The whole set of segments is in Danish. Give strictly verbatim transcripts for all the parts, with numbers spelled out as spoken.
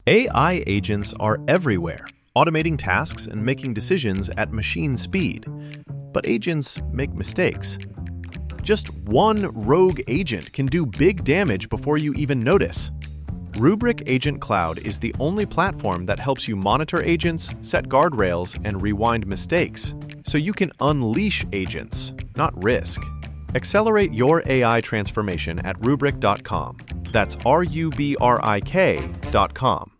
A I agents are everywhere, automating tasks and making decisions at machine speed. But agents make mistakes. Just one rogue agent can do big damage before you even notice. Rubrik Agent Cloud is the only platform that helps you monitor agents, set guardrails, and rewind mistakes, so you can unleash agents, not risk. Accelerate your A I transformation at rubrik dot com. That's R U B R I K dot com.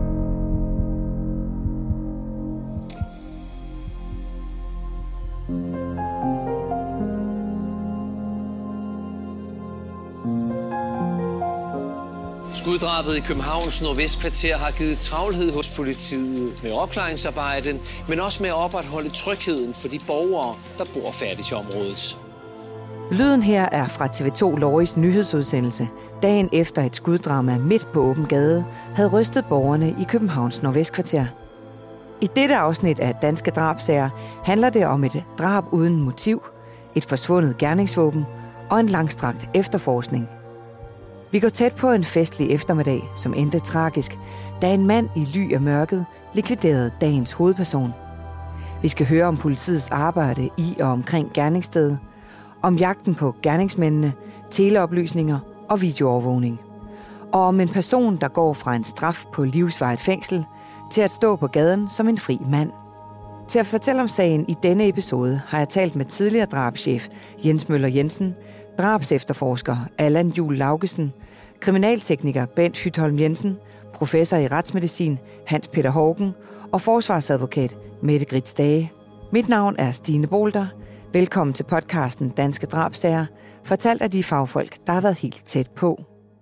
Skuddrabet i Københavns Nordvestkvarter har givet travlhed hos politiet med opklaringsarbejde, men også med at opretholde trygheden for de borgere, der bor færdigt i området. Lyden her er fra T V to Loris nyhedsudsendelse, dagen efter et skuddrama midt på åben gade havde rystet borgerne i Københavns Nordvestkvarter. I dette afsnit af Danske Drabsager handler det om et drab uden motiv, et forsvundet gerningsvåben og en langstrakt efterforskning. Vi går tæt på en festlig eftermiddag, som endte tragisk, da en mand i ly af mørket likviderede dagens hovedperson. Vi skal høre om politiets arbejde i og omkring gerningsstedet, om jagten på gerningsmændene, teleoplysninger og videoovervågning. Og om en person, der går fra en straf på livsvarigt fængsel til at stå på gaden som en fri mand. Til at fortælle om sagen i denne episode har jeg talt med tidligere drabschef Jens Møller Jensen, drabsefterforsker Allan Juhl Laugesen, kriminaltekniker Bent Hytholm Jensen, professor i retsmedicin Hans Peter Haugen og forsvarsadvokat Mette Grits Dage. Mit navn er Stine Bolter. Velkommen til podcasten Danske Drabsager, fortalt af de fagfolk, der har været helt tæt på.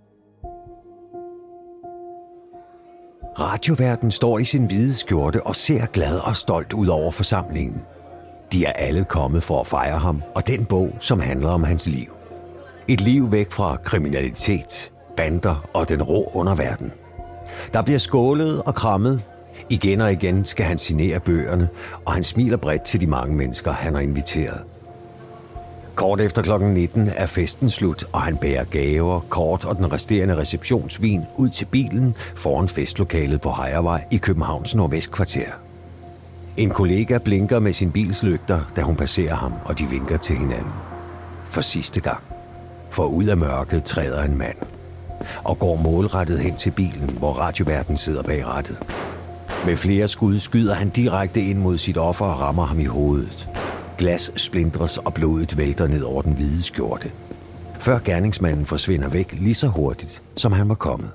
Radioværten står i sin hvide skjorte og ser glad og stolt ud over forsamlingen. De er alle kommet for at fejre ham og den bog, som handler om hans liv. Et liv væk fra kriminalitet, bander og den rå underverden. Der bliver skålet og krammet. Igen og igen skal han signere bøgerne, og han smiler bredt til de mange mennesker, han har inviteret. Kort efter klokken nitten er festen slut, og han bærer gaver, kort og den resterende receptionsvin ud til bilen foran festlokalet på Hejrevej i Københavns Nordvestkvarter. En kollega blinker med sin bils lygter, da hun passerer ham, og de vinker til hinanden. For sidste gang. For ud af mørket træder en mand og går målrettet hen til bilen, hvor radioværten sidder bag rattet. Med flere skud skyder han direkte ind mod sit offer og rammer ham i hovedet. Glas splindres, og blodet vælter ned over den hvide skjorte. Før gerningsmanden forsvinder væk lige så hurtigt, som han var kommet.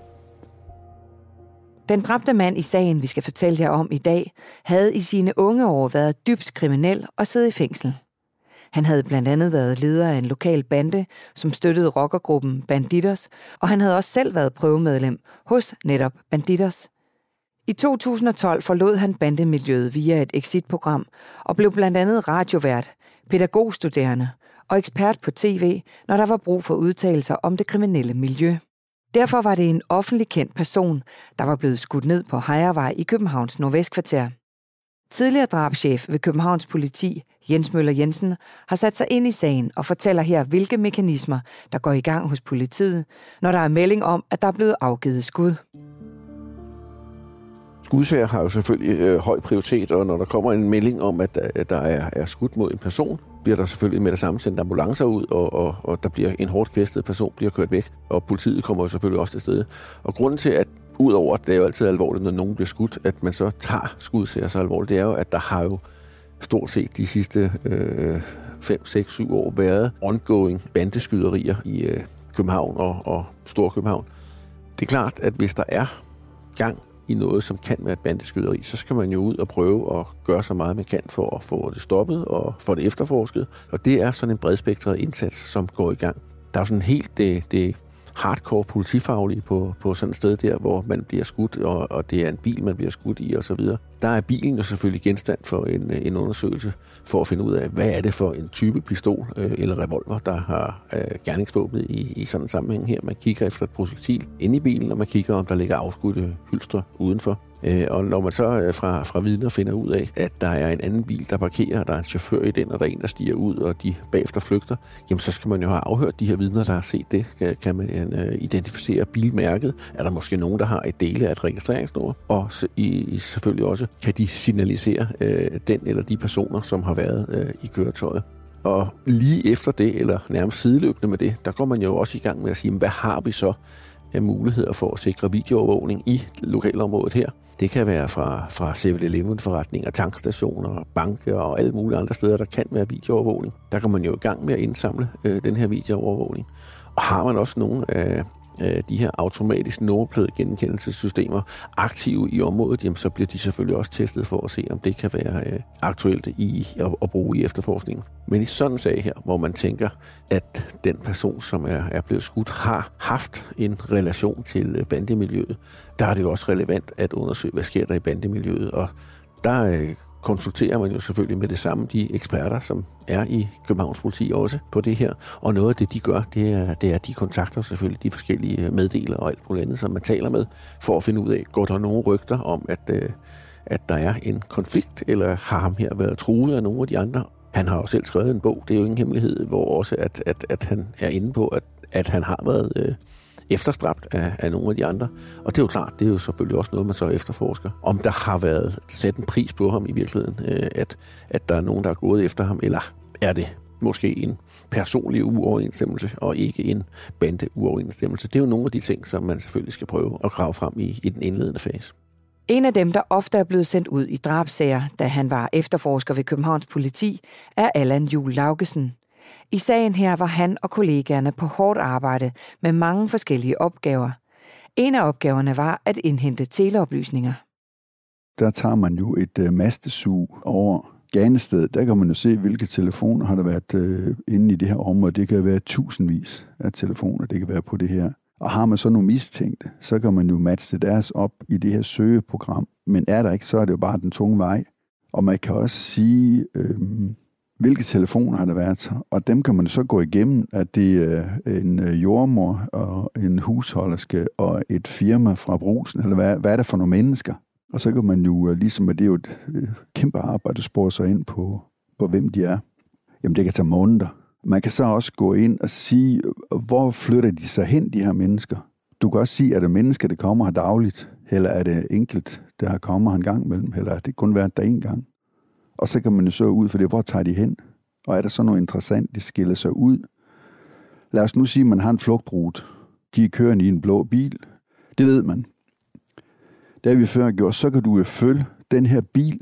Den dræbte mand i sagen, vi skal fortælle jer om i dag, havde i sine unge år været dybt kriminel og siddet i fængsel. Han havde blandt andet været leder af en lokal bande, som støttede rockergruppen Bandidos, og han havde også selv været prøvemedlem hos netop Bandidos. I to tusind og tolv forlod han bandemiljøet via et exitprogram og blev blandt andet radiovært, pædagogstuderende og ekspert på tv, når der var brug for udtalelser om det kriminelle miljø. Derfor var det en offentlig kendt person, der var blevet skudt ned på Hejrevej i Københavns Nordvestkvarter. Tidligere drabschef ved Københavns Politi, Jens Møller Jensen, har sat sig ind i sagen og fortæller her, hvilke mekanismer, der går i gang hos politiet, når der er melding om, at der er blevet afgivet skud. Skudsager har jo selvfølgelig øh, høj prioritet, og når der kommer en melding om, at, at der er, er skudt mod en person, bliver der selvfølgelig med det samme sendt ambulancer ud, og, og, og der bliver en hårdt kvæstet person bliver kørt væk, og politiet kommer jo selvfølgelig også til stede. Og grunden til, at udover at det er jo altid alvorligt, når nogen bliver skudt, at man så tager skudsager så alvorligt, det er jo, at der har jo stort set de sidste øh, fem, seks, syv år været ongoing bandeskyderier i øh, København og, og Storkøbenhavn. Det er klart, at hvis der er gang i noget, som kan være et bandeskyderi, så skal man jo ud og prøve at gøre så meget, man kan for at få det stoppet og få det efterforsket. Og det er sådan en bredspektret indsats, som går i gang. Der er jo sådan helt det, det hardcore politifaglige på, på sådan et sted der, hvor man bliver skudt, og, og det er en bil, man bliver skudt i osv. Der er bilen jo selvfølgelig genstand for en, en undersøgelse for at finde ud af, hvad er det for en type pistol øh, eller revolver, der har øh, gerningsvåbnet i, i sådan en sammenhæng her. Man kigger efter et projektil inde i bilen, og man kigger, om der ligger afskudte hylstre udenfor. Og når man så fra, fra vidner finder ud af, at der er en anden bil, der parkerer, der er en chauffør i den, og der er en, der stiger ud, og de bagefter flygter, jamen så skal man jo have afhørt de her vidner, der har set det. Kan man identificere bilmærket? Er der måske nogen, der har et dele af et registreringsnummer? Og i, selvfølgelig også, kan de signalisere øh, den eller de personer, som har været øh, i køretøjet? Og lige efter det, eller nærmest sideløbende med det, der går man jo også i gang med at sige, hvad har vi så af muligheder for at sikre videoovervågning i lokalområdet her? Det kan være fra, fra seven eleven-forretninger, tankstationer, banker og alle mulige andre steder, der kan være videoovervågning. Der går man jo i gang med at indsamle øh, den her videoovervågning. Og har man også nogle af de her automatiske nummerpladegenkendelsessystemer aktive i området, jamen, så bliver de selvfølgelig også testet for at se, om det kan være øh, aktuelt i at, at bruge i efterforskningen. Men i sådan en sag her, hvor man tænker, at den person, som er, er blevet skudt, har haft en relation til bandemiljøet, der er det jo også relevant at undersøge, hvad sker der i bandemiljøet, og der øh, konsulterer man jo selvfølgelig med det samme de eksperter, som er i Københavns Politi også på det her. Og noget af det, de gør, det er, det er de kontakter selvfølgelig de forskellige meddelere og alt muligt andet, som man taler med, for at finde ud af, går der nogle rygter om, at, øh, at der er en konflikt, eller har ham her været truet af nogle af de andre. Han har jo selv skrevet en bog, det er jo ingen hemmelighed, hvor også at, at, at han er inde på, at, at han har været øh, efterstræbt af, af nogle af de andre. Og det er jo klart, det er jo selvfølgelig også noget, man så efterforsker. Om der har været sat en pris på ham i virkeligheden, øh, at, at der er nogen, der er gået efter ham, eller er det måske en personlig uoverensstemmelse, og ikke en bandeuoverensstemmelse. Det er jo nogle af de ting, som man selvfølgelig skal prøve at grave frem i, i den indledende fase. En af dem, der ofte er blevet sendt ud i drabssager, da han var efterforsker ved Københavns Politi, er Allan Juhl Laugesen. I sagen her var han og kollegaerne på hårdt arbejde med mange forskellige opgaver. En af opgaverne var at indhente teleoplysninger. Der tager man jo et øh, mastesug over Ganestedet. Der kan man jo se, hvilke telefoner har der været øh, inde i det her område. Det kan være tusindvis af telefoner, det kan være på det her. Og har man så nogle mistænkte, så kan man jo matche deres op i det her søgeprogram. Men er der ikke, så er det jo bare den tunge vej. Og man kan også sige, øh, hvilke telefoner har der været. Og dem kan man så gå igennem, at det er en jordmor og en husholderske og et firma fra Brugsen, eller hvad, hvad er det for nogle mennesker? Og så kan man jo, ligesom at det er jo et kæmpe arbejde, at spore sig ind på, på, hvem de er. Jamen, det kan tage måneder. Man kan så også gå ind og sige, hvor flytter de sig hen, de her mennesker? Du kan også sige, er det mennesker, der kommer her dagligt, eller er det enkelt, der kommer her en gang imellem, eller er det kun været der en gang? Og så kan man jo så ud for det, hvor tager de hen? Og er der så noget interessant, de skiller sig ud? Lad os nu sige, at man har en flugtrute. De er kørende i en blå bil. Det ved man. Det har vi før gjort. Så kan du jo følge den her bil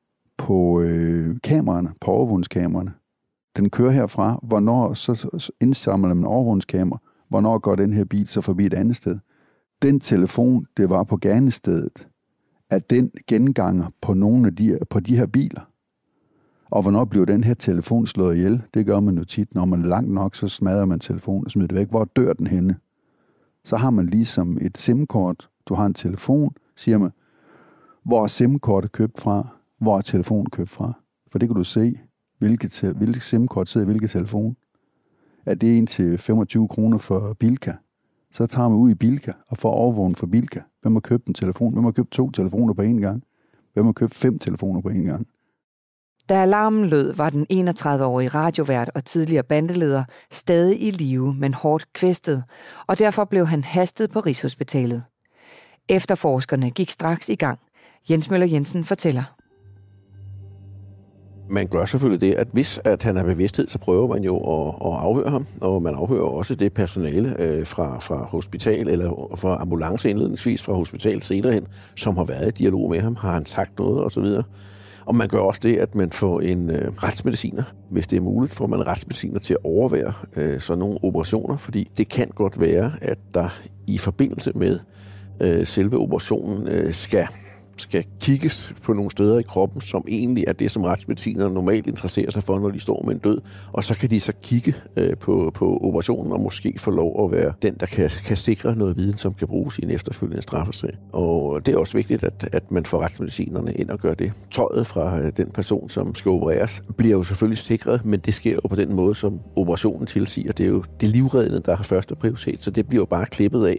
på øh, kameraerne, på overvågningskameraerne. Den kører herfra. Hvornår så indsamler man overvågningskamera? Hvornår går den her bil så forbi et andet sted? Den telefon, det var på Ganestedet, at den genganger på nogle af de, på de her biler. Og hvornår bliver den her telefon slået ihjel? Det gør man jo tit. Når man er langt nok, så smadrer man telefonen og smider det væk. Hvor dør den henne? Så har man ligesom et SIM-kort. Du har en telefon, siger man. Hvor er SIM-kortet købt fra? Hvor er telefonen købt fra? For det kan du se, hvilket, hvilket SIM-kort sidder i hvilken telefon. Er det en til femogtyve kroner for Bilka? Så tager man ud i Bilka og får overvågen for Bilka. Hvem har købt en telefon? Hvem har købt to telefoner på en gang? Hvem har købt fem telefoner på en gang? Da alarmen lød, var den enogtredive-årige radiovært og tidligere bandeleder stadig i live, men hårdt kvæstet, og derfor blev han hastet på Rigshospitalet. Efterforskerne gik straks i gang. Jens Møller Jensen fortæller. Man gør selvfølgelig det, at hvis at han er bevidsthed, så prøver man jo at, at afhøre ham, og man afhører også det personale øh, fra, fra hospital, eller fra ambulance indledningsvis fra hospital senere hen, som har været i dialog med ham, har han sagt noget osv. Og man gør også det, at man får en øh, retsmediciner. Hvis det er muligt, får man retsmediciner til at overvære øh, sådan nogle operationer, fordi det kan godt være, at der i forbindelse med øh, selve operationen øh, skal skal kigges på nogle steder i kroppen, som egentlig er det, som retsmedicinerne normalt interesserer sig for, når de står med en død. Og så kan de så kigge øh, på, på operationen og måske få lov at være den, der kan, kan sikre noget viden, som kan bruges i en efterfølgende straffesag. Og det er også vigtigt, at, at man får retsmedicinerne ind og gør det. Tøjet fra øh, den person, som skal opereres, bliver jo selvfølgelig sikret, men det sker jo på den måde, som operationen tilsiger. Det er jo det livreddende, der har første prioritet, så det bliver jo bare klippet af.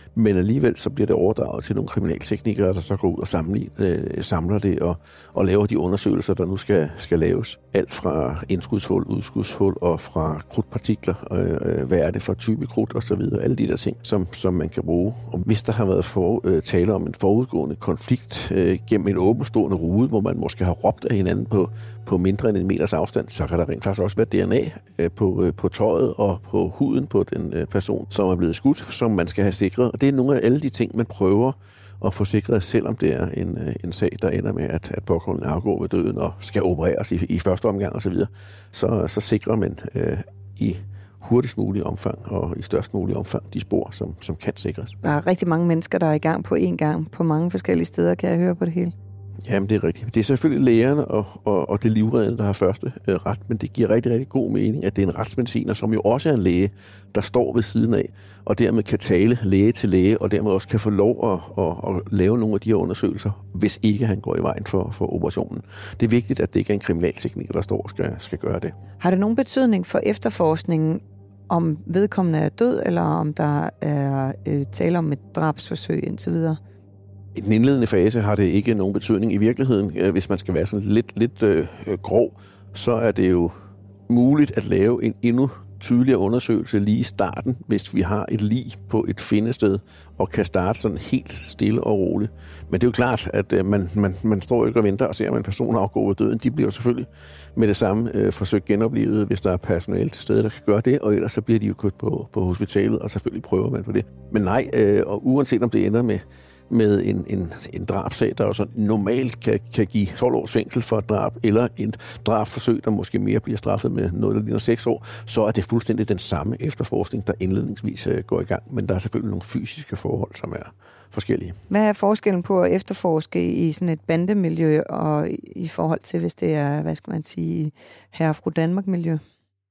Men alligevel så bliver det overdraget til nogle kriminalteknikere, der så går ud og samler, øh, samler det og, og laver de undersøgelser, der nu skal, skal laves. Alt fra indskudshul, udskudshul og fra krudtpartikler, øh, hvad er det for type krudt og så videre. Alle de der ting, som, som man kan bruge. Og hvis der har været for, øh, tale om en forudgående konflikt øh, gennem en åbenstående rude, hvor man måske har råbt af hinanden på, på mindre end en meters afstand, så kan der rent faktisk også være D N A øh, på, øh, på tøjet og på huden på den øh, person, som er blevet skudt, som man skal have sikret. Og det er nogle af alle de ting, man prøver at få sikret, selvom det er en, en sag, der ender med, at, at pågående afgår ved døden og skal opereres i, i første omgang osv., så, så, så sikrer man øh, i hurtigst mulig omfang og i størst mulig omfang de spor, som, som kan sikres. Der er rigtig mange mennesker, der er i gang på én gang på mange forskellige steder, kan jeg høre på det hele. Jamen, det er rigtigt. Det er selvfølgelig lægerne og, og, og det livreddende, der har første øh, ret, men det giver rigtig, rigtig god mening, at det er en retsmediciner, som jo også er en læge, der står ved siden af, og dermed kan tale læge til læge, og dermed også kan få lov at, at, at lave nogle af de her undersøgelser, hvis ikke han går i vejen for, for operationen. Det er vigtigt, at det ikke er en kriminaltekniker, der står og skal, skal gøre det. Har det nogen betydning for efterforskningen, om vedkommende er død, eller om der er øh, tale om et drabsforsøg indtil videre? I den indledende fase har det ikke nogen betydning. I virkeligheden, hvis man skal være sådan lidt, lidt øh, grov, så er det jo muligt at lave en endnu tydeligere undersøgelse lige i starten, hvis vi har et lig på et findested og kan starte sådan helt stille og roligt. Men det er jo klart, at øh, man, man, man står ikke og venter og ser, at en person afgår ved døden. De bliver jo selvfølgelig med det samme øh, forsøgt genoplevet, hvis der er personale til stede, der kan gøre det, og ellers så bliver de jo kørt på, på hospitalet, og selvfølgelig prøver man på det. Men nej, øh, og uanset om det ender med med en, en, en drabsag, der jo så normalt kan, kan give tolv års fængsel for et drab, eller et drabsforsøg, der måske mere bliver straffet med noget, der ligner seks år, så er det fuldstændig den samme efterforskning, der indledningsvis uh, går i gang. Men der er selvfølgelig nogle fysiske forhold, som er forskellige. Hvad er forskellen på at efterforske i sådan et bandemiljø, og i forhold til, hvis det er, hvad skal man sige, herre og fru Danmark-miljø?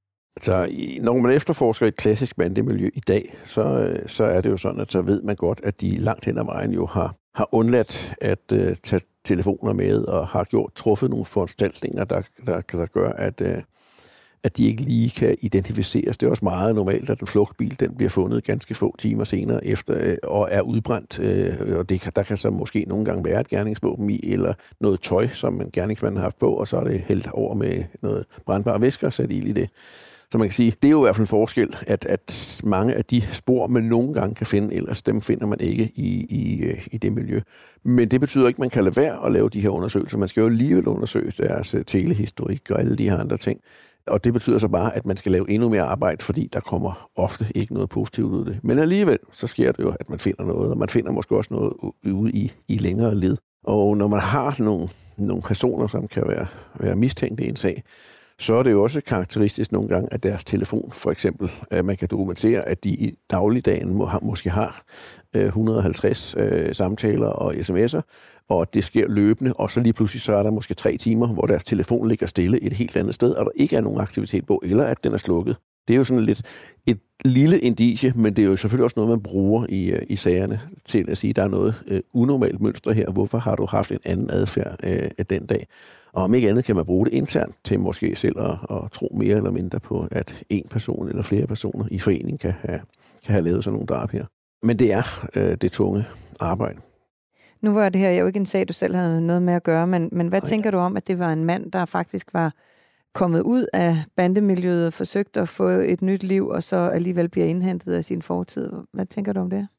Så når man efterforsker et klassisk bandemiljø i dag, så, så er det jo sådan, at så ved man godt, at de langt hen ad vejen jo har, har undladt at uh, tage telefoner med og har gjort truffet nogle foranstaltninger, der, der, der gør, at, uh, at de ikke lige kan identificeres. Det er også meget normalt, at en flugtbil den bliver fundet ganske få timer senere efter uh, og er udbrændt. Uh, og det kan, der kan så måske nogle gange være et gerningsvåben i, eller noget tøj, som en gerningsmand har haft på, og så er det hældt over med noget brandbare væsker og sat ild i det. Så man kan sige, det er jo i hvert fald en forskel, at, at mange af de spor, man nogle gange kan finde, ellers dem finder man ikke i, i, i det miljø. Men det betyder ikke, at man kan lade være at lave de her undersøgelser. Man skal jo alligevel undersøge deres telehistorik og alle de her andre ting. Og det betyder så bare, at man skal lave endnu mere arbejde, fordi der kommer ofte ikke noget positivt ud af det. Men alligevel, så sker det jo, at man finder noget, og man finder måske også noget ude i, i længere led. Og når man har nogle, nogle personer, som kan være, være mistænkte i en sag, så er det jo også karakteristisk nogle gange, at deres telefon, for eksempel, at man kan dokumentere, at de i dagligdagen må, måske har et hundrede og halvtreds øh, samtaler og sms'er, og det sker løbende, og så lige pludselig så er der måske tre timer, hvor deres telefon ligger stille et helt andet sted, og der ikke er nogen aktivitet på, eller at den er slukket. Det er jo sådan lidt et lille indicie, men det er jo selvfølgelig også noget, man bruger i, i sagerne til at sige, at der er noget øh, unormalt mønster her. Hvorfor har du haft en anden adfærd øh, af den dag? Og om ikke andet kan man bruge det internt til måske selv at, at tro mere eller mindre på, at en person eller flere personer i forening kan have, kan have lavet sådan nogle drab her. Men det er øh, det tunge arbejde. Nu var det her jo ikke en sag, du selv havde noget med at gøre, men, men hvad Ej. tænker du om, at det var en mand, der faktisk var kommet ud af bandemiljøet og forsøgt at få et nyt liv, og så alligevel bliver indhentet af sin fortid? Hvad tænker du om det?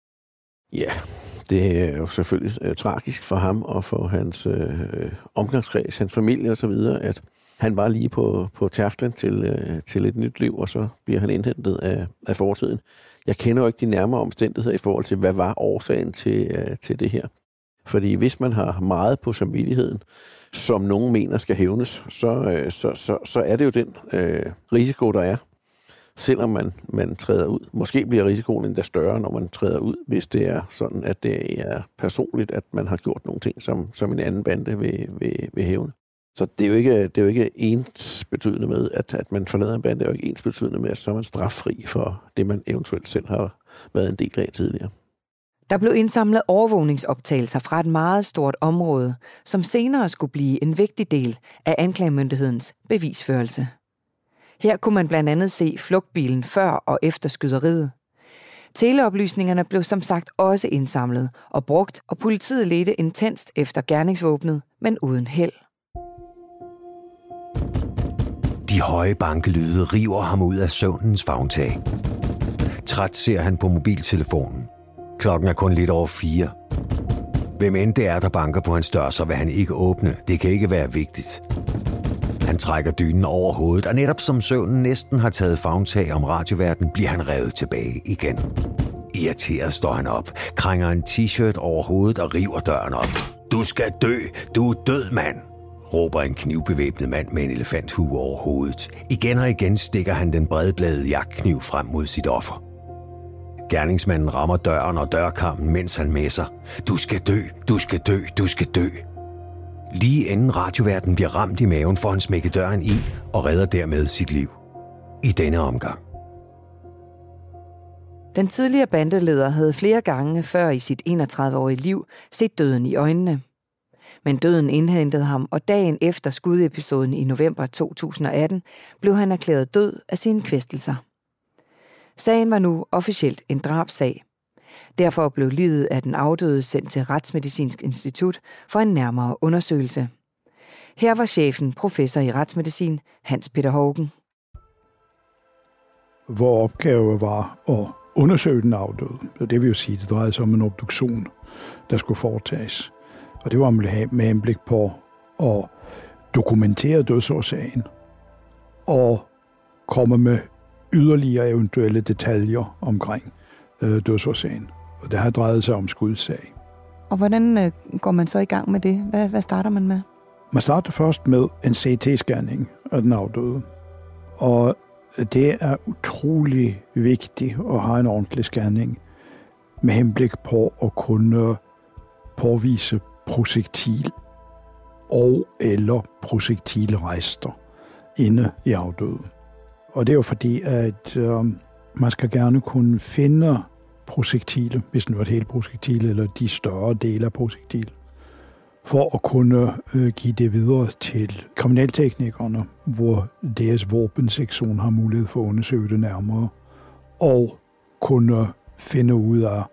Ja, det er jo selvfølgelig uh, tragisk for ham og for hans uh, omgangskreds, hans familie og så videre, at han var lige på, på tærsklen til, uh, til et nyt liv, og så bliver han indhentet af, af fortiden. Jeg kender jo ikke de nærmere omstændigheder i forhold til, hvad var årsagen til, uh, til det her. Fordi hvis man har meget på samvittigheden, som nogen mener skal hævnes, så, uh, så, så, så er det jo den uh, risiko, der er. Selvom man, man træder ud. Måske bliver risikoen endda større, når man træder ud, hvis det er sådan, at det er personligt, at man har gjort nogle ting, som, som en anden bande vil, vil, vil hævne. Så det er jo ikke, det er jo ikke ensbetydende med, at, at man forlader en bande. Det er jo ikke ensbetydende med, at så er man straffri for det, man eventuelt selv har været en del af tidligere. Der blev indsamlet overvågningsoptagelser fra et meget stort område, som senere skulle blive en vigtig del af anklagemyndighedens bevisførelse. Her kunne man blandt andet se flugtbilen før og efter skyderiet. Teleoplysningerne blev som sagt også indsamlet og brugt, og politiet ledte intenst efter gerningsvåbnet, men uden held. De høje bankelyde river ham ud af søvnens favntag. Træt ser han på mobiltelefonen. Klokken er kun lidt over fire. Hvem end det er, der banker på hans dør, så vil han ikke åbne. Det kan ikke være vigtigt. Han trækker dynen over hovedet, og netop som søvnen næsten har taget favntag om radioverden, bliver han revet tilbage igen. Irriteret står han op, krænger en t-shirt over hovedet og river døren op. Du skal dø! Du er død, mand! Råber en knivbevæbnet mand med en elefanthue over hovedet. Igen og igen stikker han den bredbladede jagtkniv frem mod sit offer. Gerningsmanden rammer døren og dørkarmen, mens han messer. Du skal dø! Du skal dø! Du skal dø! Lige inden radioverden bliver ramt i maven, får han smækket døren i og redder dermed sit liv. I denne omgang. Den tidligere bandeleder havde flere gange før i sit enogtredive-årige liv set døden i øjnene. Men døden indhentede ham, og dagen efter skudepisoden i november to tusind og atten blev han erklæret død af sine kvæstelser. Sagen var nu officielt en drabssag. Derfor blev liget af den afdøde sendt til Retsmedicinsk Institut for en nærmere undersøgelse. Her var chefen professor i retsmedicin, Hans Peter Haugen. Vor opgave var at undersøge den afdøde. Det vil jo sige, det drejede sig om en obduktion, der skulle foretages. Og det var med henblik på at dokumentere dødsårsagen og komme med yderligere eventuelle detaljer omkring øh, dødsårsagen. Og det har drejet sig om skudsag. Og hvordan øh, går man så i gang med det? Hvad, hvad starter man med? Man starter først med en C T-scanning af den afdøde. Og det er utrolig vigtigt at have en ordentlig scanning med henblik på at kunne påvise projektil og eller projektilrester inde i afdøde. Og det er jo fordi, at øh, man skal gerne kunne finde projektile, hvis det var et helt projektil, eller de større dele af projektil, for at kunne øh, give det videre til kriminalteknikerne, hvor deres våbensektion har mulighed for at undersøge det nærmere, og kunne finde ud af,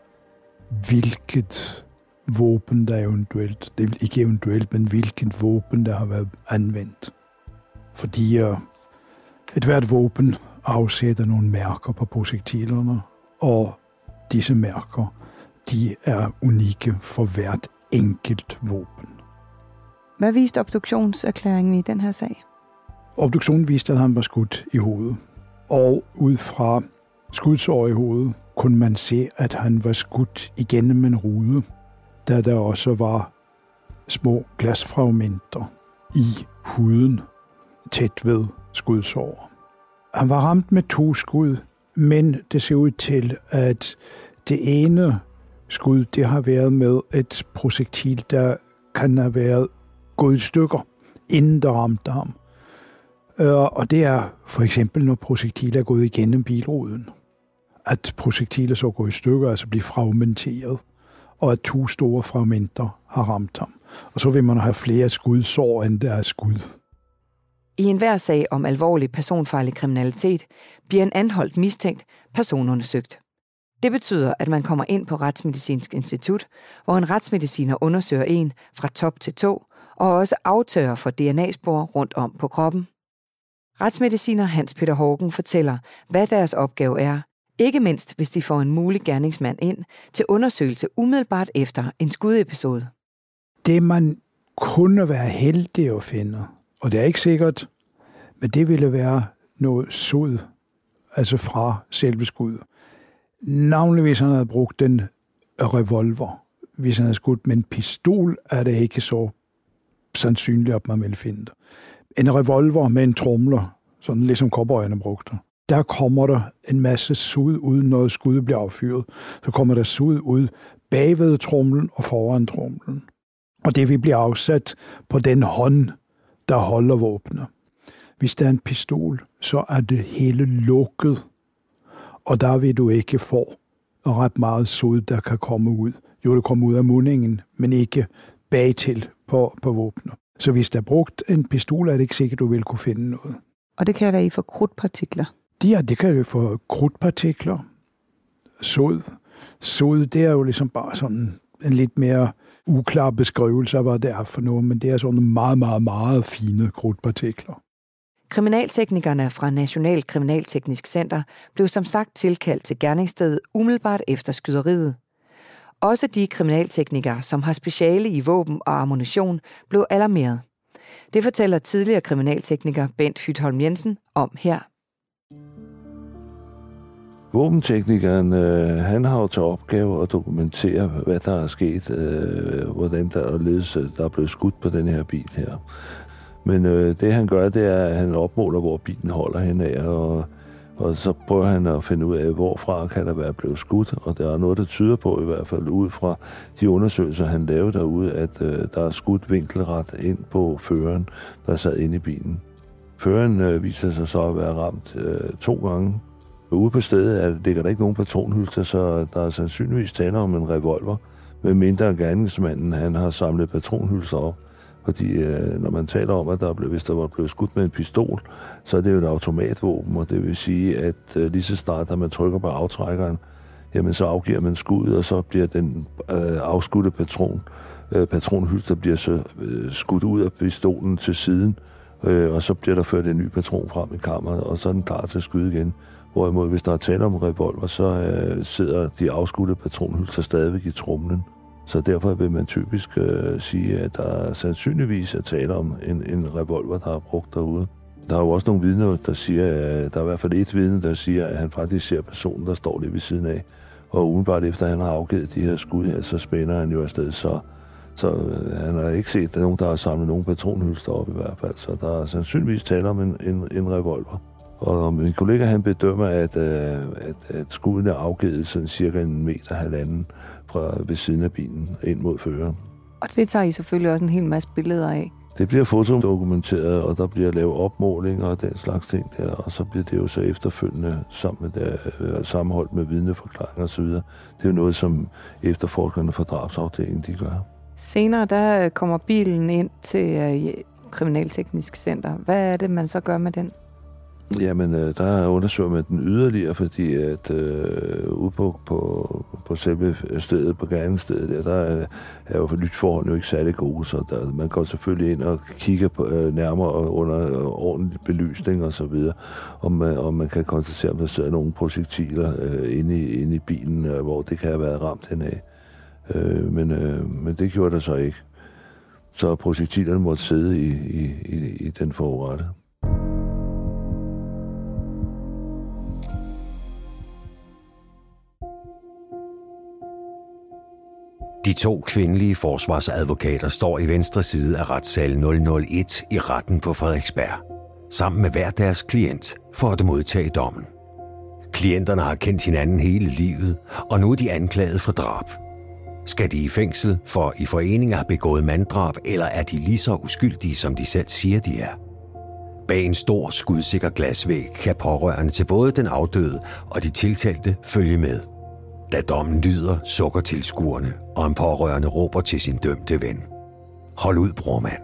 hvilket våben, der eventuelt, det er ikke eventuelt, men hvilket våben, der har været anvendt. Fordi uh, et hvert våben afsætter nogle mærker på projektilerne, og disse mærker, de er unikke for hvert enkelt våben. Hvad viste obduktionserklæringen i den her sag? Obduktionen viste, at han var skudt i hovedet. Og ud fra skudsår i hovedet kunne man se, at han var skudt igennem en rude, da der også var små glasfragmenter i huden tæt ved skudsår. Han var ramt med to skud, men det ser ud til, at det ene skud, det har været med et projektil, der kan have været gået i stykker, inden der ramte ham. Og det er for eksempel, når projektiler er gået igennem bilruden. At projektiler så går i stykker, altså bliver fragmenteret, og at to store fragmenter har ramt ham. Og så vil man have flere skudsår, end der er skud. I enhver sag om alvorlig personfarlig kriminalitet bliver en anholdt mistænkt personundersøgt. Det betyder, at man kommer ind på Retsmedicinsk Institut, hvor en retsmediciner undersøger en fra top til tå, og også aftørrer for D N A-spor rundt om på kroppen. Retsmediciner Hans Peter Haugen fortæller, hvad deres opgave er, ikke mindst hvis de får en mulig gerningsmand ind til undersøgelse umiddelbart efter en skudepisode. Det man kunne være heldig at finde, og det er ikke sikkert, men det ville være noget sod, altså fra selve skuddet. Navnlig hvis han havde brugt en revolver. Hvis han havde skudt med en pistol, er det ikke så sandsynligt, at man vil finde det. En revolver med en tromler, sådan ligesom cowboyerne brugte. Der kommer der en masse sud ud, når skuddet bliver affyret. Så kommer der sud ud bagved tromlen og foran tromlen. Og det vil blive afsat på den hånd, der holder våbnet. Hvis der er en pistol, så er det hele lukket. Og der vil du ikke få ret meget sud, der kan komme ud. Jo, det kommer ud af mundingen, men ikke bagtil på, på våbnet. Så hvis der er brugt en pistol, er det ikke sikkert, du vil kunne finde noget. Og det kalder I for krudtpartikler? Ja, det kan vi for krudtpartikler. sod. Sod, det er jo ligesom bare sådan en lidt mere uklar beskrivelse af, hvad det er for noget, men det er sådan meget, meget, meget fine krudtpartikler. Kriminalteknikerne fra National Kriminalteknisk Center blev som sagt tilkaldt til gerningsstedet umiddelbart efter skyderiet. Også de kriminalteknikere, som har speciale i våben og ammunition, blev alarmeret. Det fortæller tidligere kriminaltekniker Bent Hytholm Jensen om her. Våbenteknikeren, øh, han har jo til opgave at dokumentere, hvad der er sket, øh, hvordan der er ledes, der er blevet skudt på den her bil her. Men øh, det han gør, det er, at han opmåler, hvor bilen holder henne af, og, og så prøver han at finde ud af, hvorfra kan der være blevet skudt. Og der er noget, der tyder på, i hvert fald ud fra de undersøgelser, han lavede derude, at øh, der er skudt vinkelret ind på føreren, der sad inde i bilen. Føreren øh, viser sig så at være ramt øh, to gange. Ude på stedet er, ligger der ikke nogen patronhylster, så der er sandsynligvis tale om en revolver, med mindre gerningsmanden han har samlet patronhylster op. Fordi øh, når man taler om, at der blev, hvis der var blevet skudt med en pistol, så er det jo et automatvåben, og det vil sige, at øh, lige så snart, at man trykker på aftrækkeren, jamen så afgiver man skuddet, og så bliver den øh, afskudte patron, øh, patronhylster bliver så øh, skudt ud af pistolen til siden, øh, og så bliver der ført en ny patron frem i kammeret, og så er den klar til at skyde igen. Hvorimod, hvis der er tale om revolver, så øh, sidder de afskudte patronhylster stadigvæk i tromlen. Så derfor vil man typisk øh, sige, at der sandsynligvis er tale om en, en revolver, der er brugt derude. Der er jo også nogle vidner, der siger, at der er i hvert fald et vidne, der siger, at han faktisk ser personen, der står lige ved siden af. Og umiddelbart efter han har afgivet de her skud her, så spænder han jo afsted. Så, så øh, han har ikke set, at der er nogen, der har samlet nogle patronhylster op i hvert fald. Så der er sandsynligvis tale om en, en, en revolver. Og min kollega han bedømmer, at, at, at skuden er afgivet sådan cirka en meter halvanden fra ved siden af bilen ind mod føreren. Og det tager I selvfølgelig også en hel masse billeder af. Det bliver fotodokumenteret, og der bliver lavet opmålinger og den slags ting der, og så bliver det jo så efterfølgende sammen med der, sammenholdt med vidneforklaringer osv. Det er jo noget, som efterforskerne fra drabsafdelingen de gør. Senere der kommer bilen ind til uh, Kriminalteknisk Center. Hvad er det, man så gør med den? Jamen, der undersøger man den yderligere, fordi at øh, ude på, på, på selve stedet, på gerningsstedet, der, der er, er jo lysforholdene jo ikke særlig gode, så der, man går selvfølgelig ind og kigger på, øh, nærmere under øh, ordentlig belysning og så videre, og man, og man kan konstatere, om der sidder nogle projektiler øh, inde, i, inde i bilen, øh, hvor det kan have været ramt henad. Øh, men, øh, men det gjorde der så ikke. Så projektilerne måtte sidde i, i, i, i den forrette. De to kvindelige forsvarsadvokater står i venstre side af retssal nul nul et i retten på Frederiksberg, sammen med hver deres klient for at modtage dommen. Klienterne har kendt hinanden hele livet, og nu er de anklaget for drab. Skal de i fængsel for i forening at have begået manddrab, eller er de lige så uskyldige, som de selv siger, de er? Bag en stor skudsikker glasvæg kan pårørende til både den afdøde og de tiltalte følge med. Da dommen lyder, sukker tilskuerne, og en pårørende råber til sin dømte ven. Hold ud, brormand.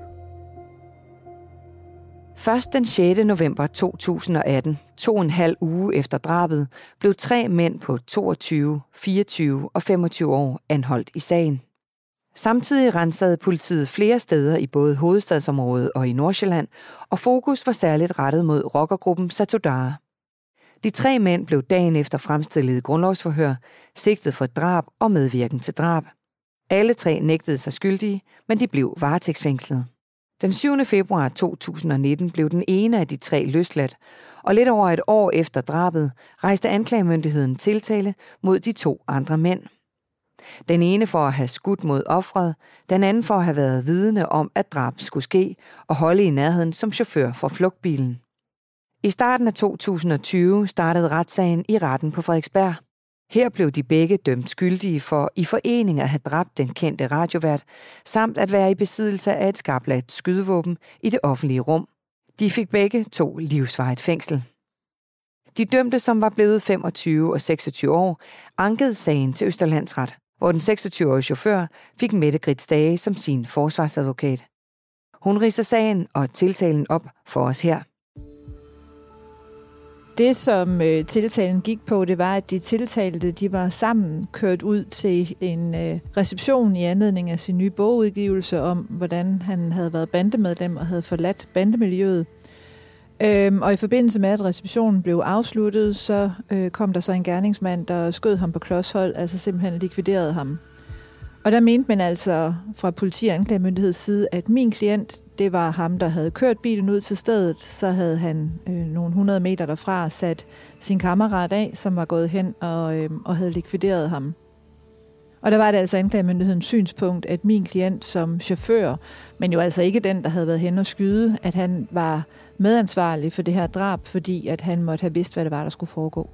Først den sjette november to tusind og atten, to og en halv uge efter drabet, blev tre mænd på toogtyve, fireogtyve og femogtyve år anholdt i sagen. Samtidig rensede politiet flere steder i både hovedstadsområdet og i Nordsjælland, og fokus var særligt rettet mod rockergruppen Satudarah. De tre mænd blev dagen efter fremstillet i grundlovsforhør, sigtet for drab og medvirken til drab. Alle tre nægtede sig skyldige, men de blev varetægtsfængslet. Den syvende februar to tusind og nitten blev den ene af de tre løsladt, og lidt over et år efter drabet rejste anklagemyndigheden tiltale mod de to andre mænd. Den ene for at have skudt mod offeret, den anden for at have været vidne om, at drab skulle ske, og holde i nærheden som chauffør for flugtbilen. I starten af to tusind og tyve startede retssagen i retten på Frederiksberg. Her blev de begge dømt skyldige for i forening at have dræbt den kendte radiovært, samt at være i besiddelse af et skarpladt skydevåben i det offentlige rum. De fik begge to livsvarigt fængsel. De dømte, som var blevet femogtyve og seksogtyve år, ankede sagen til Østerlandsret, hvor den seksogtyve-årige chauffør fik Mette Grits Dage som sin forsvarsadvokat. Hun ridser sagen og tiltalen op for os her. Det, som øh, tiltalen gik på, det var, at de tiltalte de var sammen kørt ud til en øh, reception i anledning af sin nye bogudgivelse om, hvordan han havde været bandemedlem og havde forladt bandemiljøet. Øhm, og i forbindelse med, at receptionen blev afsluttet, så øh, kom der så en gerningsmand, der skød ham på klodshold, altså simpelthen likviderede ham. Og der mente man altså fra politi- og anklagemyndigheds side, at min klient, det var ham, der havde kørt bilen ud til stedet. Så havde han øh, nogle hundrede meter derfra sat sin kammerat af, som var gået hen og, øh, og havde likvideret ham. Og der var det altså anklagemyndighedens synspunkt, at min klient som chauffør, men jo altså ikke den, der havde været hen og skyde, at han var medansvarlig for det her drab, fordi at han måtte have vidst, hvad det var, der skulle foregå.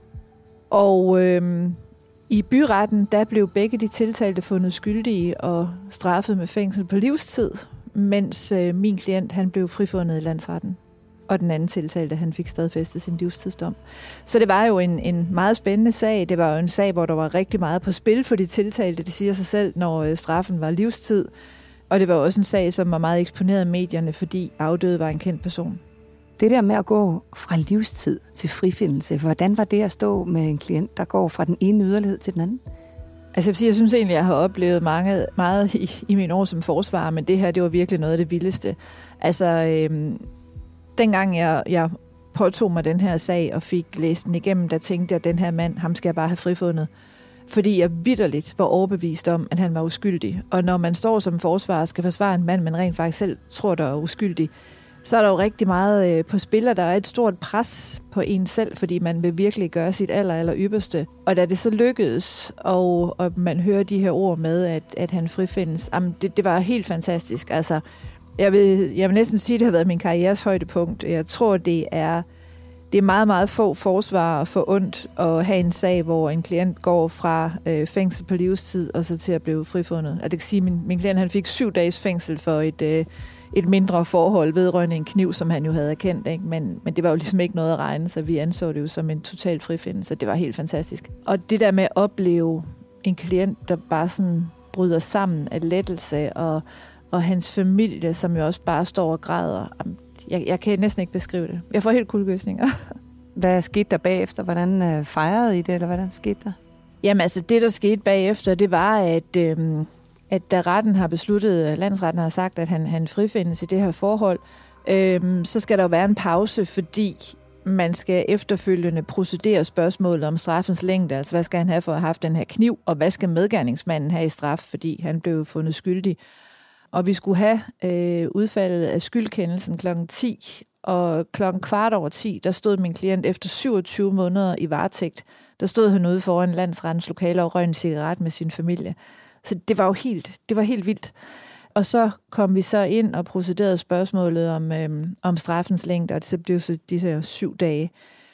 Og øh, i byretten, der blev begge de tiltalte fundet skyldige og straffet med fængsel på livstid, mens øh, min klient han blev frifundet i landsretten. Og den anden tiltalte, han fik stadfæstet sin livstidsdom. Så det var jo en, en meget spændende sag. Det var jo en sag, hvor der var rigtig meget på spil for de tiltalte. Det siger sig selv, når øh, straffen var livstid. Og det var også en sag, som var meget eksponeret i medierne, fordi afdøde var en kendt person. Det der med at gå fra livstid til frifindelse, hvordan var det at stå med en klient, der går fra den ene yderlighed til den anden? Altså jeg, sige, jeg synes egentlig, jeg har oplevet mange, meget i, i mine år som forsvarer, men det her, det var virkelig noget af det vildeste. Altså, øhm, dengang jeg, jeg påtog mig den her sag og fik læst den igennem, der tænkte jeg, at den her mand, ham skal jeg bare have frifundet. Fordi jeg vitterligt var overbevist om, at han var uskyldig. Og når man står som forsvarer og skal forsvare en mand, man rent faktisk selv tror, der er uskyldig, så er der jo rigtig meget øh, på spil, og der er et stort pres på en selv, fordi man vil virkelig gøre sit aller, aller ypperste. Og da det så lykkedes, og, og man hører de her ord med, at, at han frifindes, jamen, det, det var helt fantastisk. Altså, jeg vil, jeg vil næsten sige, at det har været min karrieres højdepunkt. Jeg tror, det er, det er meget, meget få forsvarer for ondt at have en sag, hvor en klient går fra øh, fængsel på livstid, og så til at blive frifundet. Jeg kan sige, at min, min klient han fik syv dages fængsel for et... Øh, et mindre forhold vedrørende en kniv, som han jo havde erkendt, ikke? Men, men det var jo ligesom ikke noget at regne, så vi anså det jo som en total frifindelse. Det var helt fantastisk. Og det der med at opleve en klient, der bare sådan bryder sammen af lettelse, og, og hans familie, som jo også bare står og græder, jeg, jeg kan næsten ikke beskrive det. Jeg får helt kuldegysninger. Hvad skete der bagefter? Hvordan øh, fejrede I det, eller hvordan skete der? Jamen altså, det der skete bagefter, det var, at... Øh, at da retten har besluttet, landsretten har sagt, at han, han frifindes i det her forhold, øhm, så skal der jo være en pause, fordi man skal efterfølgende procedere spørgsmålet om straffens længde. Altså, hvad skal han have for at have haft den her kniv, og hvad skal medgerningsmanden have i straf, fordi han blev fundet skyldig. Og vi skulle have øh, udfaldet af skyldkendelsen klokken ti, og klokken kvart over ti, der stod min klient efter syvogtyve måneder i varetægt. Der stod han ude foran landsrettens lokale og røg en cigaret med sin familie. Så det var jo helt, det var helt vildt. Og så kom vi så ind og procederede spørgsmålet om, øhm, om straffens længde, og det så blev så de her syv dage.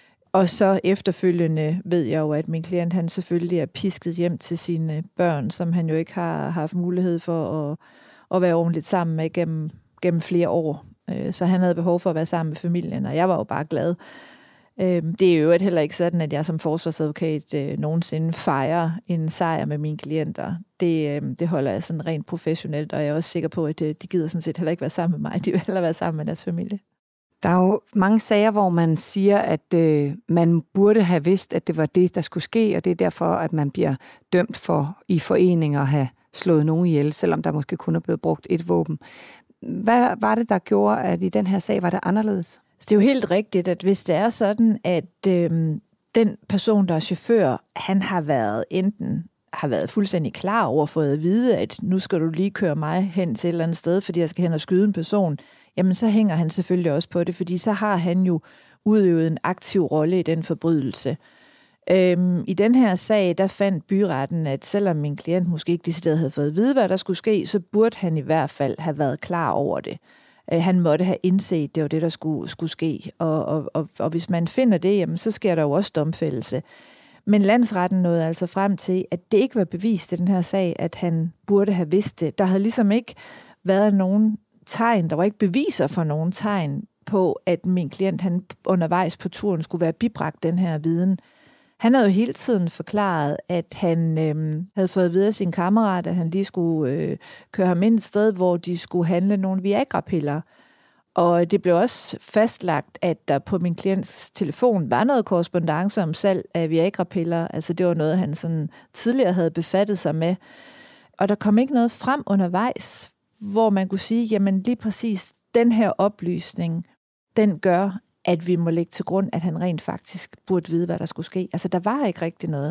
Og så efterfølgende ved jeg jo, at min klient han selvfølgelig er pisket hjem til sine børn, som han jo ikke har haft mulighed for at, at være ordentligt sammen med gennem, gennem flere år. Så han havde behov for at være sammen med familien, og jeg var jo bare glad. Det er jo heller ikke sådan, at jeg som forsvarsadvokat øh, nogensinde fejrer en sejr med mine klienter. Det, øh, det holder jeg sådan rent professionelt, og jeg er også sikker på, at de gider sådan set heller ikke være sammen med mig. De vil hellere være sammen med deres familie. Der er jo mange sager, hvor man siger, at øh, man burde have vidst, at det var det, der skulle ske, og det er derfor, at man bliver dømt for i foreninger at have slået nogen ihjel, selvom der måske kun er blevet brugt et våben. Hvad var det, der gjorde, at i den her sag var det anderledes? Det er jo helt rigtigt, at hvis det er sådan, at øh, den person, der er chauffør, han har været enten har været fuldstændig klar over at få at vide, at nu skal du lige køre mig hen til et eller andet sted, fordi jeg skal hen og skyde en person, jamen så hænger han selvfølgelig også på det, fordi så har han jo udøvet en aktiv rolle i den forbrydelse. Øhm, I den her sag, der fandt byretten, at selvom min klient måske ikke decideret havde fået at vide, hvad der skulle ske, så burde han i hvert fald have været klar over det. Han måtte have indset, det var det, der skulle, skulle ske. Og, og, og, og hvis man finder det, jamen, så sker der jo også domfældelse. Men landsretten nåede altså frem til, at det ikke var bevist i den her sag, at han burde have vidst det. Der havde ligesom ikke været nogen tegn, der var ikke beviser for nogen tegn på, at min klient han undervejs på turen skulle være bibragt den her viden. Han havde jo hele tiden forklaret, at han øh, havde fået videre sin kammerat, at han lige skulle øh, køre ham ind et sted, hvor de skulle handle nogle Viagra-piller. Og det blev også fastlagt, at der på min klients telefon var noget korrespondance om salg af Viagra-piller. Altså det var noget, han sådan tidligere havde befattet sig med. Og der kom ikke noget frem undervejs, hvor man kunne sige, jamen lige præcis den her oplysning, den gør, at vi må lægge til grund, at han rent faktisk burde vide, hvad der skulle ske. Altså der var ikke rigtig noget.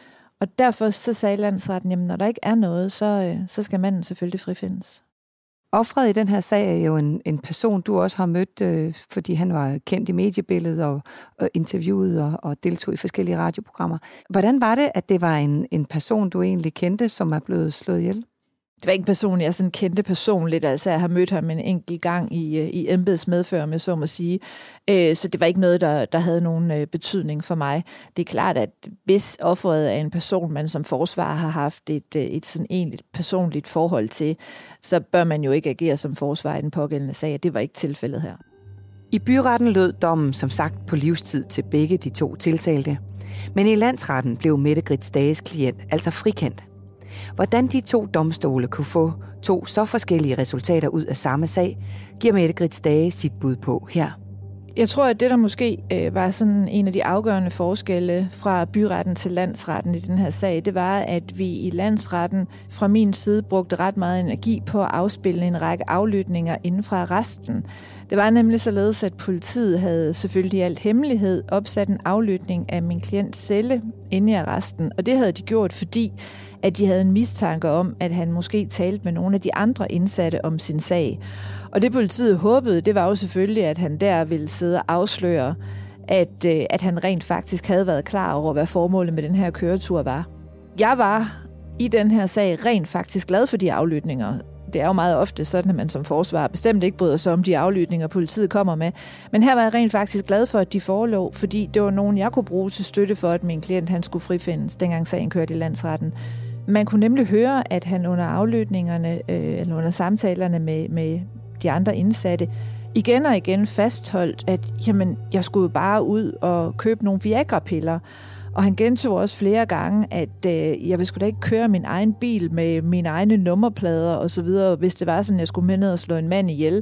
Og derfor så sagde landsretten, jamen når der ikke er noget, så, så skal manden selvfølgelig frifindes. Offeret i den her sag er jo en, en person, du også har mødt, øh, fordi han var kendt i mediebilledet og, og interviewet og, og deltog i forskellige radioprogrammer. Hvordan var det, at det var en, en person, du egentlig kendte, som er blevet slået ihjel? Det var ikke en person, jeg sådan kendte personligt. Altså, jeg har mødt ham en enkelt gang i, i embedsmedfør, med så må sige. Så det var ikke noget, der, der havde nogen betydning for mig. Det er klart, at hvis offeret er en person, man som forsvarer har haft et, et sådan egentlig personligt forhold til, så bør man jo ikke agere som forsvarer i den pågældende sag. Det var ikke tilfældet her. I byretten lød dommen som sagt på livstid til begge de to tiltalte. Men i landsretten blev Mette Grits Dages klient altså frikendt. Hvordan de to domstole kunne få to så forskellige resultater ud af samme sag, giver Mette Grits Dage sit bud på her. Jeg tror, at det, der måske øh, var sådan en af de afgørende forskelle fra byretten til landsretten i den her sag, det var, at vi i landsretten fra min side brugte ret meget energi på at afspille en række aflytninger inden fra arresten. Det var nemlig således, at politiet havde selvfølgelig i alt hemmelighed opsat en aflytning af min klients celle inde i arresten, og det havde de gjort, fordi at de havde en mistanke om, at han måske talte med nogle af de andre indsatte om sin sag. Og det politiet håbede, det var jo selvfølgelig, at han der ville sidde og afsløre, at, at han rent faktisk havde været klar over, hvad formålet med den her køretur var. Jeg var i den her sag rent faktisk glad for de aflytninger. Det er jo meget ofte sådan, at man som forsvarer bestemt ikke bryder sig om de aflytninger, politiet kommer med. Men her var jeg rent faktisk glad for, at de forelå, fordi det var nogen, jeg kunne bruge til støtte for, at min klient han skulle frifindes, dengang sagen kørte i landsretten. Man kunne nemlig høre, at han under aflytningerne, øh, eller under samtalerne med, med de andre indsatte, igen og igen fastholdt, at jamen, jeg skulle bare ud og købe nogle Viagra-piller. Og han gentog også flere gange, at øh, jeg ville sgu da ikke køre min egen bil med mine egne nummerplader og så videre, hvis det var sådan, at jeg skulle med ned og slå en mand ihjel.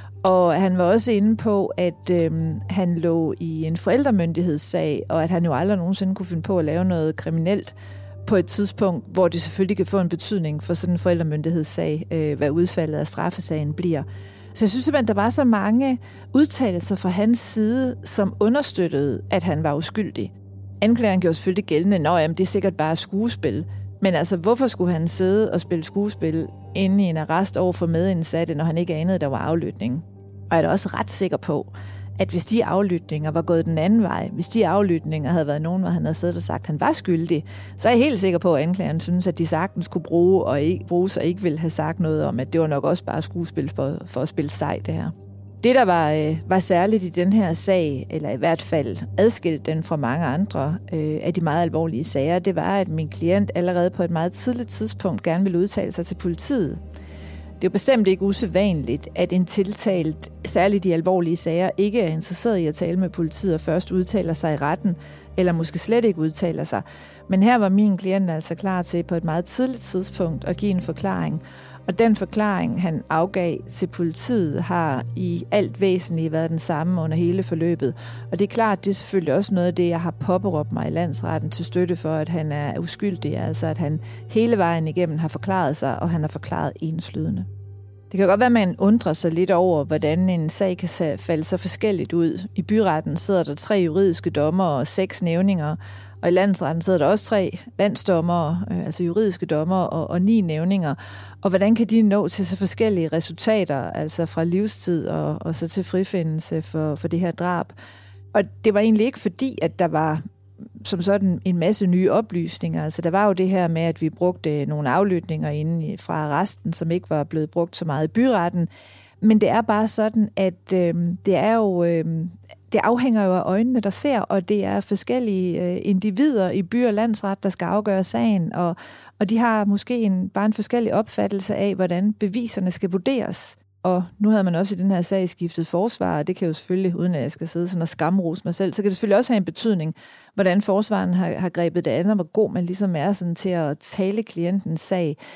Og han var også inde på, at øh, han lå i en forældremyndighedssag, og at han jo aldrig nogensinde kunne finde på at lave noget kriminelt på et tidspunkt, hvor det selvfølgelig kan få en betydning for sådan en forældremyndighedssag, øh, hvad udfaldet af straffesagen bliver. Så jeg synes simpelthen, der var så mange udtalelser fra hans side, som understøttede, at han var uskyldig. Anklageren gjorde selvfølgelig gældende, nå jamen, det er sikkert bare skuespil. Men altså, hvorfor skulle han sidde og spille skuespil inde i en arrest over for medindsatte, når han ikke anede, der var aflytning? Og jeg er da også ret sikker på, at hvis de aflytninger var gået den anden vej, hvis de aflytninger havde været nogen, hvor han havde siddet og sagt, at han var skyldig, så er jeg helt sikker på, at anklageren synes, at de sagtens kunne bruge og ikke, bruge sig ikke ville have sagt noget om, at det var nok også bare skuespil for, for at spille sej, det her. Det, der var, øh, var særligt i den her sag, eller i hvert fald adskilt den fra mange andre øh, af de meget alvorlige sager, det var, at min klient allerede på et meget tidligt tidspunkt gerne ville udtale sig til politiet. Det er jo bestemt ikke usædvanligt, at en tiltalt, særligt de alvorlige sager, ikke er interesseret i at tale med politiet og først udtaler sig i retten, eller måske slet ikke udtaler sig. Men her var min klient altså klar til på et meget tidligt tidspunkt at give en forklaring. Og den forklaring, han afgav til politiet, har i alt væsentligt været den samme under hele forløbet. Og det er klart, det er selvfølgelig også noget af det, jeg har påberåbt mig i landsretten til støtte for, at han er uskyldig. Altså at han hele vejen igennem har forklaret sig, og han har forklaret enslydende. Det kan godt være, at man undrer sig lidt over, hvordan en sag kan falde så forskelligt ud. I byretten sidder der tre juridiske dommer og seks nævninger, og i landsretten sidder der også tre landsdommere, altså juridiske dommere og, og ni nævninger. Og hvordan kan de nå til så forskellige resultater, altså fra livstid og, og så til frifindelse for, for det her drab? Og det var egentlig ikke fordi, at der var som sådan en masse nye oplysninger. Altså der var jo det her med, at vi brugte nogle aflytninger inden fra arresten, som ikke var blevet brugt så meget i byretten. Men det er bare sådan, at øh, det er jo... Øh, Det afhænger jo af øjnene, der ser, og det er forskellige øh, individer i by- og landsret, der skal afgøre sagen, og, og de har måske en, bare en forskellig opfattelse af, hvordan beviserne skal vurderes. Og nu havde man også i den her sag skiftet forsvar, og det kan jo selvfølgelig, uden at jeg skal sidde sådan og skamrose mig selv, så kan det selvfølgelig også have en betydning, hvordan forsvaren har, har grebet det an, og hvor god man ligesom er sådan til at tale klientens sag.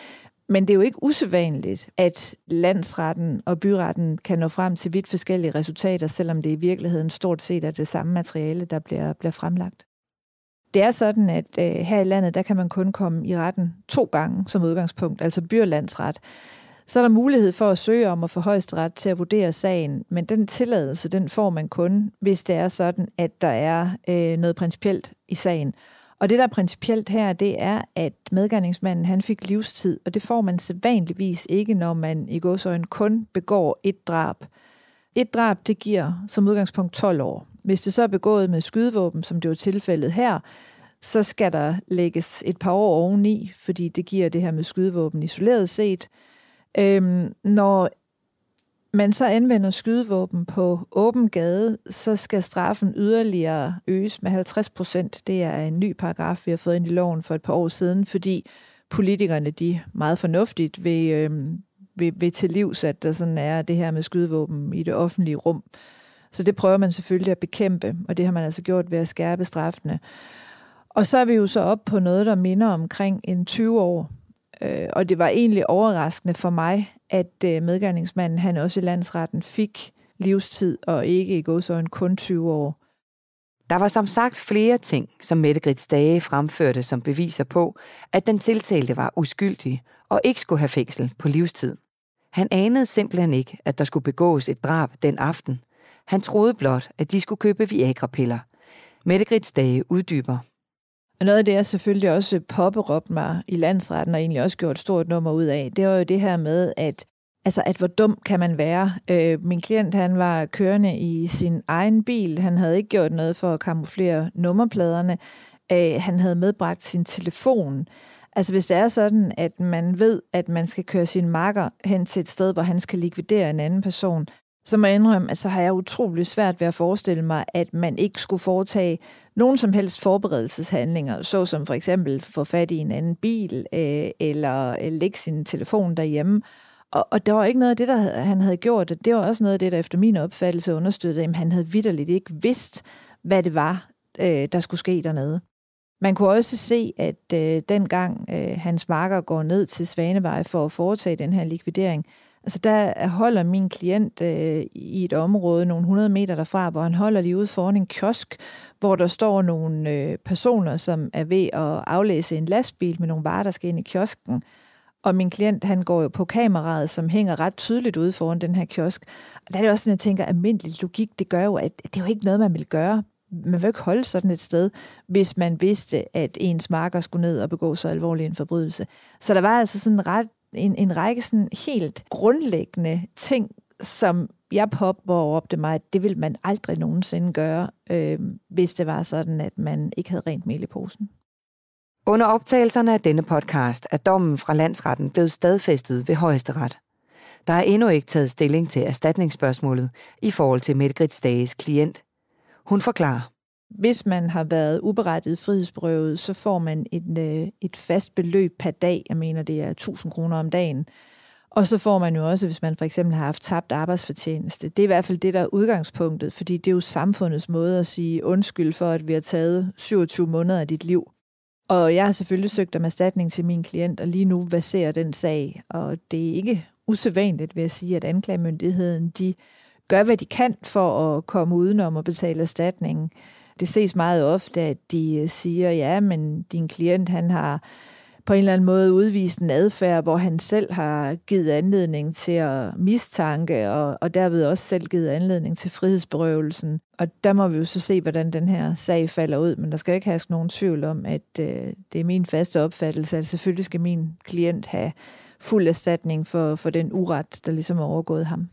Men det er jo ikke usædvanligt, at landsretten og byretten kan nå frem til vidt forskellige resultater, selvom det i virkeligheden stort set er det samme materiale, der bliver, bliver fremlagt. Det er sådan, at øh, her i landet, der kan man kun komme i retten to gange som udgangspunkt, altså by- og landsret. Så er der mulighed for at søge om at få Højesteret til at vurdere sagen, men den tilladelse, den får man kun, hvis det er sådan, at der er øh, noget principielt i sagen. Og det, der er principielt her, det er, at medgerningsmanden han fik livstid, og det får man sædvanligvis ikke, når man i gåseøjne kun begår et drab. Et drab, det giver som udgangspunkt tolv år. Hvis det så er begået med skydevåben, som det var tilfældet her, så skal der lægges et par år oveni, fordi det giver det her med skydevåben isoleret set. Øhm, når man så anvender skydevåben på åben gade, så skal straffen yderligere øges med halvtreds procent. Det er en ny paragraf, vi har fået ind i loven for et par år siden, fordi politikerne, de meget fornuftigt vil, øhm, vil, vil til livs, at der sådan er det her med skydevåben i det offentlige rum. Så det prøver man selvfølgelig at bekæmpe, og det har man altså gjort ved at skærpe straffene. Og så er vi jo så op på noget, der minder omkring en tyve år. Og det var egentlig overraskende for mig, at medgerningsmanden, han også i landsretten, fik livstid, og ikke i gåseøjne kun tyve år. Der var som sagt flere ting, som Mette Grits Stage fremførte som beviser på, at den tiltalte var uskyldig og ikke skulle have fængsel på livstid. Han anede simpelthen ikke, at der skulle begås et drab den aften. Han troede blot, at de skulle købe Viagra-piller. Mette Grits Stage uddyber. Og noget af det, jeg selvfølgelig også påberåbte mig i landsretten, og egentlig også gjort et stort nummer ud af, det var jo det her med, at, altså, at hvor dum kan man være. Øh, min klient, han var kørende i sin egen bil. Han havde ikke gjort noget for at kamuflere nummerpladerne. Øh, han havde medbragt sin telefon. Altså hvis det er sådan, at man ved, at man skal køre sin makker hen til et sted, hvor han skal likvidere en anden person, så må jeg indrømme, at så har jeg utrolig svært ved at forestille mig, at man ikke skulle foretage nogen som helst forberedelseshandlinger, såsom for eksempel få fat i en anden bil, øh, eller lægge sin telefon derhjemme. Og, og der var ikke noget af det, der han havde gjort. Det var også noget af det, der efter min opfattelse understøttede, at han havde vitterligt ikke vidst, hvad det var, øh, der skulle ske dernede. Man kunne også se, at øh, dengang øh, hans makker går ned til Svanevej for at foretage den her likvidering, altså der holder min klient øh, i et område nogle hundrede meter derfra, hvor han holder lige ude foran en kiosk, hvor der står nogle øh, personer, som er ved at aflæse en lastbil med nogle varer, der skal ind i kiosken. Og min klient, han går jo på kameraet, som hænger ret tydeligt ude foran den her kiosk. Og der er det også sådan, jeg tænker, at almindelig logik, det gør jo, at det er jo ikke noget, man vil gøre. Man vil ikke holde sådan et sted, hvis man vidste, at ens makker skulle ned og begå så alvorlig en forbrydelse. Så der var altså sådan ret En, en række sådan helt grundlæggende ting, som jeg påberåbte mig, at det ville man aldrig nogensinde gøre, øh, hvis det var sådan, at man ikke havde rent mel i posen. Under optagelserne af denne podcast er dommen fra landsretten blevet stadfæstet ved Højesteret. Der er endnu ikke taget stilling til erstatningsspørgsmålet i forhold til Mette Grits Stages klient. Hun forklarer. Hvis man har været uberettiget frihedsberøvet, så får man et, et fast beløb per dag. Jeg mener, det er tusind kroner om dagen. Og så får man jo også, hvis man for eksempel har haft tabt arbejdsfortjeneste. Det er i hvert fald det, der er udgangspunktet, fordi det er jo samfundets måde at sige undskyld for, at vi har taget syvogtyve måneder af dit liv. Og jeg har selvfølgelig søgt om erstatning til min klient, og lige nu verserer den sag. Og det er ikke usædvanligt, vil jeg sige, at anklagemyndigheden, de gør, hvad de kan for at komme udenom og betale erstatningen. Det ses meget ofte, at de siger, ja, men din klient, han har på en eller anden måde udvist en adfærd, hvor han selv har givet anledning til at mistanke, og, og derved også selv givet anledning til frihedsberøvelsen. Og der må vi jo så se, hvordan den her sag falder ud, men der skal ikke herske nogen tvivl om, at øh, det er min faste opfattelse, at selvfølgelig skal min klient have fuld erstatning for, for den uret, der ligesom er overgået ham.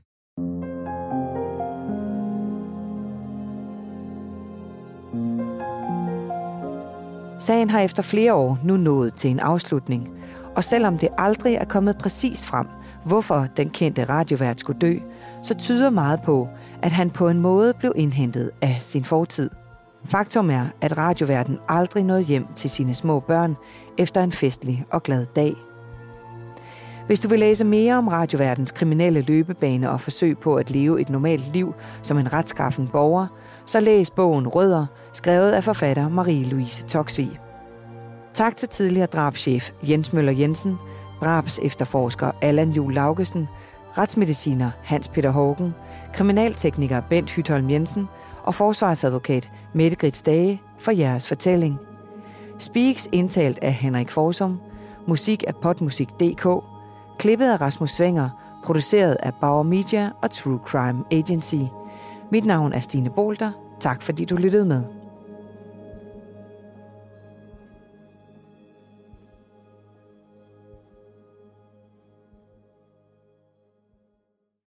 Sagen har efter flere år nu nået til en afslutning, og selvom det aldrig er kommet præcis frem, hvorfor den kendte radiovært skulle dø, så tyder meget på, at han på en måde blev indhentet af sin fortid. Faktum er, at radioværten aldrig nåede hjem til sine små børn efter en festlig og glad dag. Hvis du vil læse mere om radioværtens kriminelle løbebane og forsøg på at leve et normalt liv som en retskaffen borger, så læs bogen Rødder, skrevet af forfatter Marie-Louise Toksvig. Tak til tidligere drabschef Jens Møller Jensen, drabs efterforsker Allan Juhl Laugesen, retsmediciner Hans Peter Hågen, kriminaltekniker Bent Hytholm Jensen og forsvarsadvokat Mette Grits Dage for jeres fortælling. Speaks indtalt af Henrik Forsum, musik af Podmusik punktum d k, klippet af Rasmus Swenger, produceret af Bauer Media og True Crime Agency. Mit navn er Stine Bolter. Tak fordi du lyttede med.